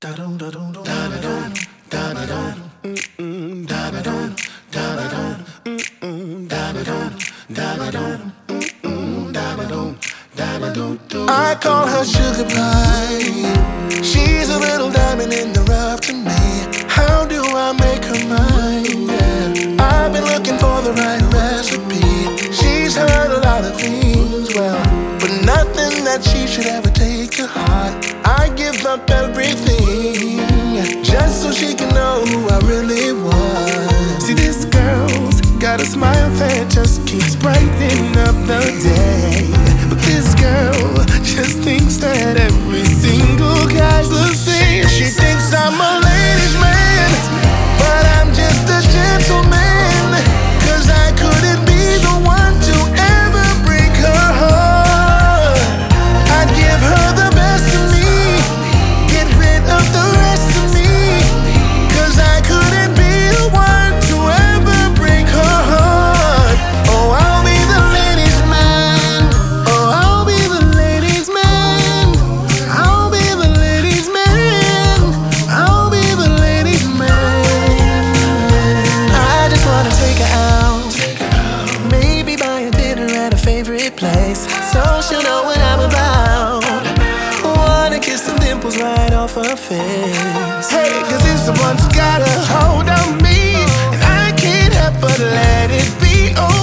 I call her sugar pie. She's a little diamond in the rough to me. How do I make her mine? Yeah. I've been looking for the right recipe. She's heard a lot of things, well, but nothing that she should ever take to heart. I give up everything just so she can know who I really was. See, this girl's got a smile that just keeps brightening up the day. But this girl just thinks that every single guy's the same. She thinks I'm a ladies' man, but I'm just a gentleman. 'Cause I couldn't be the one to ever break her heart. I'd give her the best of me, get rid of the rest of me. 'Cause I couldn't be the one to ever break her heart. Oh, I'll be the ladies' man. Oh, I'll be the ladies' man. I'll be the ladies' man. I'll be the ladies' man. I just wanna take her out, maybe buy a dinner at a favorite place, so she'll know what I'm about. Wanna kiss some dimples right off her face. Hey, 'cause this one's got a hold on me, and I can't help but let it be. Oh,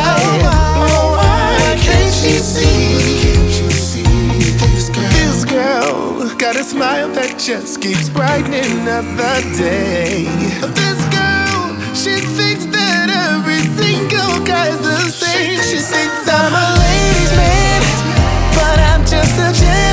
why can't she see? This girl got a smile that just keeps brightening up the day. This girl, she thinks that every single guy's the same. She thinks I'm a ladies' man, but I'm just a gentleman.